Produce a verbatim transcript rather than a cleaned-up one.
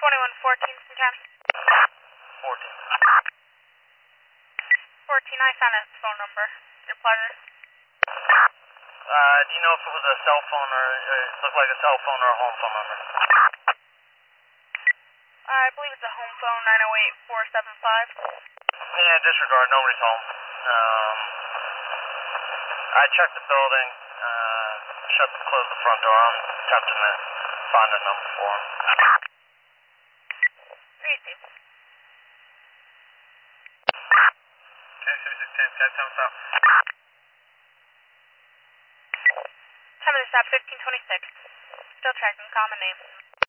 twenty-one fourteen, some time. fourteen. fourteen, I found his phone number. Your pleasure. Uh, do you know if it was a cell phone or, uh, it looked like a cell phone or a home phone number? I believe it's a home phone, nine oh eight, four seven five. Yeah, disregard, nobody's home. Um, I checked the building, uh, shut, closed the front door. I'm attempting to find a number for him. Easy. ten six ten, ten seven south. Time of the stop, fifteen twenty-six. Still tracking, common name.